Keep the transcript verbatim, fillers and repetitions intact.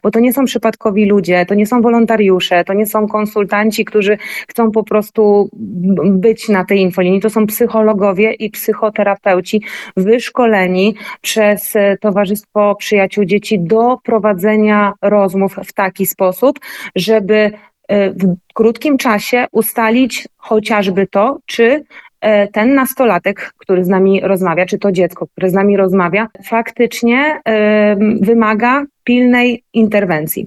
bo to nie są przypadkowi ludzie, to nie są wolontariusze, to nie są konsultanci, którzy chcą po prostu b- być na tej infolinii, to są psychologowie i psychoterapeuci wyszkoleni przez e, Towarzystwo Przyjaciół Dzieci do prowadzenia rozmów w taki sposób, żeby e, w krótkim czasie ustalić chociażby to, czy e, ten nastolatek, który z nami rozmawia, czy to dziecko, które z nami rozmawia, faktycznie e, wymaga pilnej interwencji.